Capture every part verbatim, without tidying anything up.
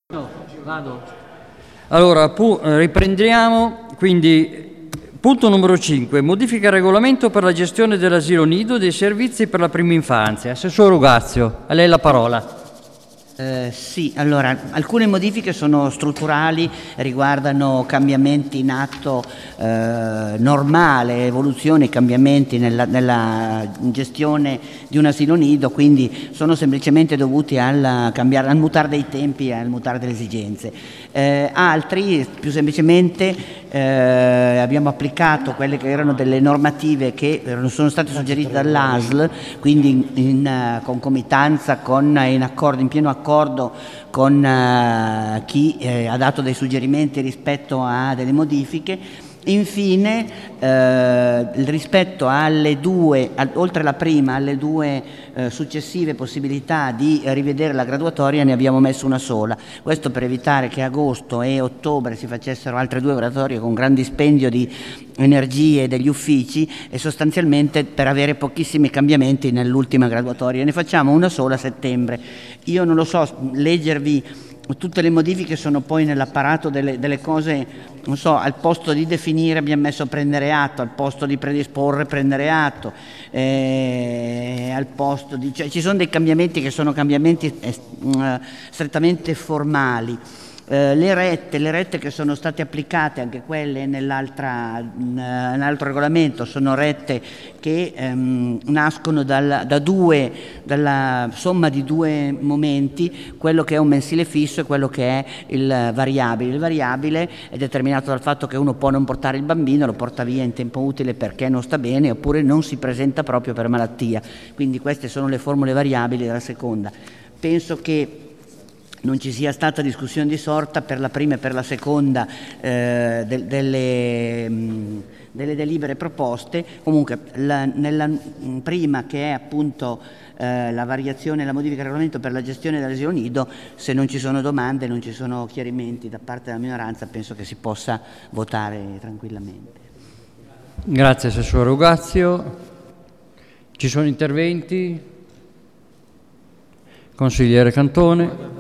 No, vado. Allora, pu- riprendiamo, quindi punto numero cinque, modifica al regolamento per la gestione dell'asilo nido e dei servizi per la prima infanzia. Assessore Ugazio, a lei la parola. Eh, sì, allora, alcune modifiche sono strutturali, riguardano cambiamenti in atto eh, normale, evoluzioni, cambiamenti nella, nella gestione di un asilo nido, quindi sono semplicemente dovuti al, cambiare, al mutare dei tempi e al mutare delle esigenze. Eh, altri, più semplicemente, eh, abbiamo applicato quelle che erano delle normative che erano, sono state suggerite dall'A S L, quindi in, in uh, concomitanza con, in accordo, in pieno accordo con uh, chi eh, ha dato dei suggerimenti rispetto a delle modifiche. Infine, eh, rispetto alle due, al, oltre alla prima, alle due eh, successive possibilità di rivedere la graduatoria, ne abbiamo messo una sola. Questo per evitare che agosto e ottobre si facessero altre due graduatorie con gran dispendio di energie degli uffici e sostanzialmente per avere pochissimi cambiamenti nell'ultima graduatoria. Ne facciamo una sola a settembre. Io non lo so, leggervi tutte le modifiche sono poi nell'apparato delle, delle cose, non so, al posto di definire abbiamo messo prendere atto, al posto di predisporre prendere atto, eh, al posto di, cioè, ci sono dei cambiamenti che sono cambiamenti eh, strettamente formali. Uh, le rette, le rette che sono state applicate, anche quelle nell'altra, uh, nell'altro regolamento, sono rette che um, nascono dal, da due, dalla somma di due momenti, quello che è un mensile fisso e quello che è il variabile. Il variabile è determinato dal fatto che uno può non portare il bambino, lo porta via in tempo utile perché non sta bene oppure non si presenta proprio per malattia. Quindi queste sono le formule variabili della seconda. Penso che non ci sia stata discussione di sorta per la prima e per la seconda eh, de- delle, mh, delle delibere proposte. Comunque la, nella mh, prima, che è appunto eh, la variazione e la modifica del regolamento per la gestione dell'asilo nido, se non ci sono domande, non ci sono chiarimenti da parte della minoranza, penso che si possa votare tranquillamente. Grazie Assessore Ugazio. Ci sono interventi? Consigliere Cantone.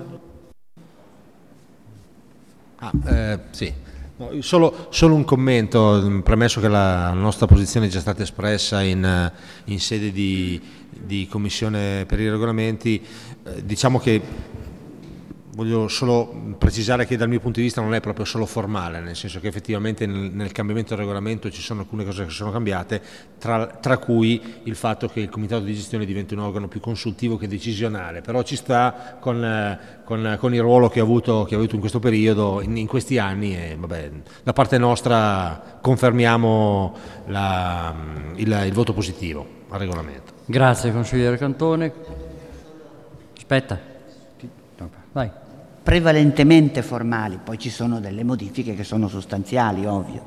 Ah, eh, sì. No, solo, solo un commento, premesso che la nostra posizione è già stata espressa in, in sede di, di Commissione per i regolamenti. Eh, diciamo che voglio solo precisare che dal mio punto di vista non è proprio solo formale, nel senso che effettivamente nel, nel cambiamento del regolamento ci sono alcune cose che sono cambiate, tra, tra cui il fatto che il comitato di gestione diventi un organo più consultivo che decisionale, però ci sta con, eh, con, con il ruolo che ha avuto, che ha avuto in questo periodo, in, in questi anni, e vabbè, da parte nostra confermiamo la, il, il voto positivo al regolamento. Grazie consigliere Cantone. Aspetta. Vai. Prevalentemente formali, poi ci sono delle modifiche che sono sostanziali, ovvio.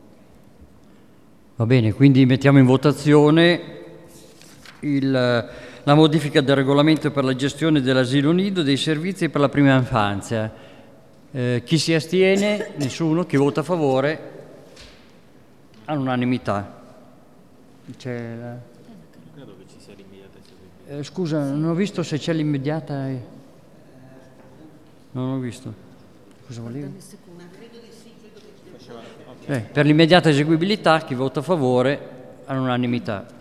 Va bene, quindi mettiamo in votazione il, la modifica del regolamento per la gestione dell'asilo nido e dei servizi per la prima infanzia. Eh, chi si astiene? Nessuno. Chi vota a favore? All'unanimità. C'è la... Credo che ci sia l'immediata eseguibilità. Eh, scusa, non ho visto se c'è l'immediata... E... Non ho visto. Cosa volevi? Eh, per l'immediata eseguibilità, chi vota a favore all'unanimità.